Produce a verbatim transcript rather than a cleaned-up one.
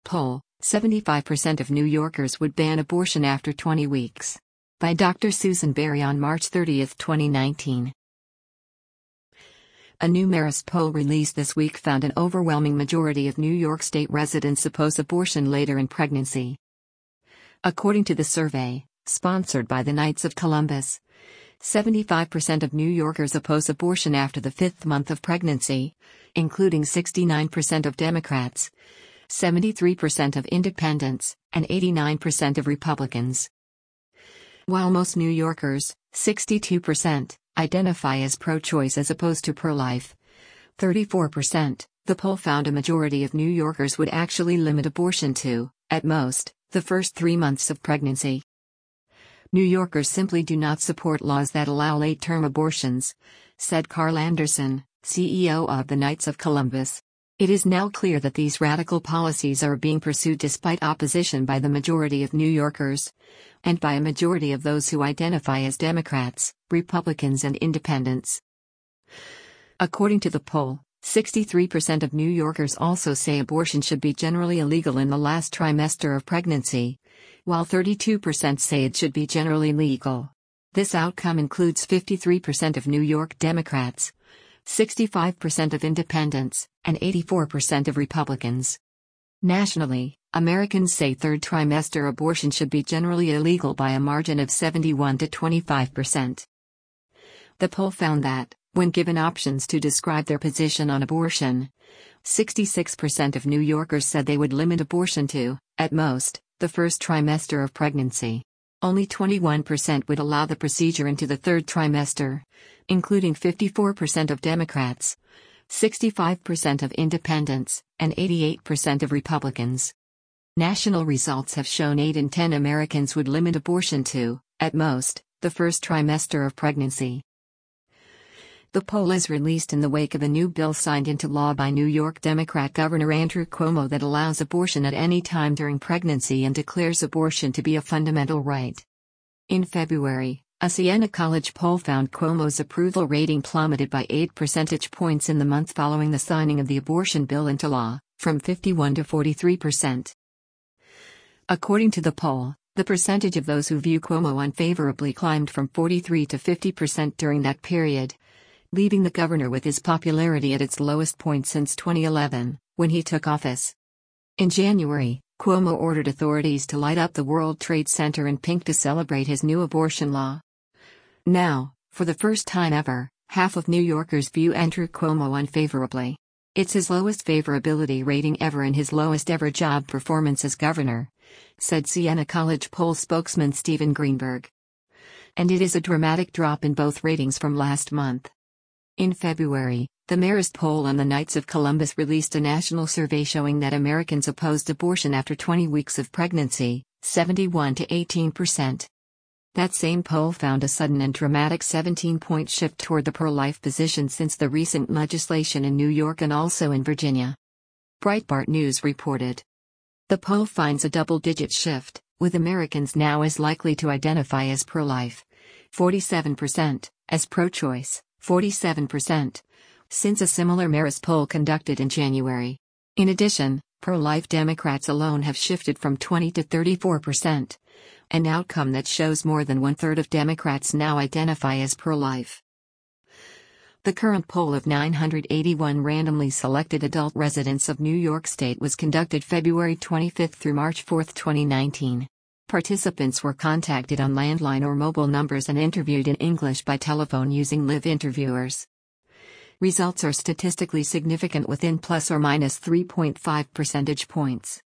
poll, seventy-five percent of New Yorkers would ban abortion after twenty weeks. By Doctor Susan Berry on March thirtieth, twenty nineteen. A new Marist poll released this week found an overwhelming majority of New York State residents oppose abortion later in pregnancy. According to the survey, sponsored by the Knights of Columbus, seventy-five percent of New Yorkers oppose abortion after the fifth month of pregnancy, including sixty-nine percent of Democrats, seventy-three percent of independents, and eighty-nine percent of Republicans. While most New Yorkers, sixty-two percent, identify as pro-choice as opposed to pro-life, thirty-four percent, the poll found a majority of New Yorkers would actually limit abortion to, at most, the first three months of pregnancy. New Yorkers simply do not support laws that allow late-term abortions, said Carl Anderson, C E O of the Knights of Columbus. It is now clear that these radical policies are being pursued despite opposition by the majority of New Yorkers, and by a majority of those who identify as Democrats, Republicans and Independents. According to the poll, sixty-three percent of New Yorkers also say abortion should be generally illegal in the last trimester of pregnancy, while thirty-two percent say it should be generally legal. This outcome includes fifty-three percent of New York Democrats, sixty-five percent of independents, and eighty-four percent of Republicans. Nationally, Americans say third trimester abortion should be generally illegal by a margin of seventy-one to twenty-five percent. The poll found that, when given options to describe their position on abortion, sixty-six percent of New Yorkers said they would limit abortion to, at most, the first trimester of pregnancy. Only twenty-one percent would allow the procedure into the third trimester, including fifty-four percent of Democrats, sixty-five percent of independents, and eighty-eight percent of Republicans. National results have shown eight in ten Americans would limit abortion to, at most, the first trimester of pregnancy. The poll is released in the wake of a new bill signed into law by New York Democrat Governor Andrew Cuomo that allows abortion at any time during pregnancy and declares abortion to be a fundamental right. In February, a Siena College poll found Cuomo's approval rating plummeted by eight percentage points in the month following the signing of the abortion bill into law, from fifty-one to forty-three percent. According to the poll, the percentage of those who view Cuomo unfavorably climbed from forty-three to fifty percent during that period, leaving the governor with his popularity at its lowest point since twenty eleven, when he took office. In January, Cuomo ordered authorities to light up the World Trade Center in pink to celebrate his new abortion law. Now, for the first time ever, half of New Yorkers view Andrew Cuomo unfavorably. It's his lowest favorability rating ever and his lowest ever job performance as governor, said Siena College poll spokesman Stephen Greenberg. And it is a dramatic drop in both ratings from last month. In February, the Marist poll on the Knights of Columbus released a national survey showing that Americans opposed abortion after twenty weeks of pregnancy, seventy-one to eighteen percent. That same poll found a sudden and dramatic seventeen-point shift toward the pro-life position since the recent legislation in New York and also in Virginia. Breitbart News reported. The poll finds a double-digit shift, with Americans now as likely to identify as pro-life, forty-seven percent, as pro-choice, forty-seven percent, since a similar Marist poll conducted in January. In addition, pro-life Democrats alone have shifted from twenty to thirty-four percent, an outcome that shows more than one-third of Democrats now identify as pro-life. The current poll of nine hundred eighty-one randomly selected adult residents of New York State was conducted February twenty-fifth through March fourth, twenty nineteen. Participants were contacted on landline or mobile numbers and interviewed in English by telephone using live interviewers. Results are statistically significant within plus or minus three point five percentage points.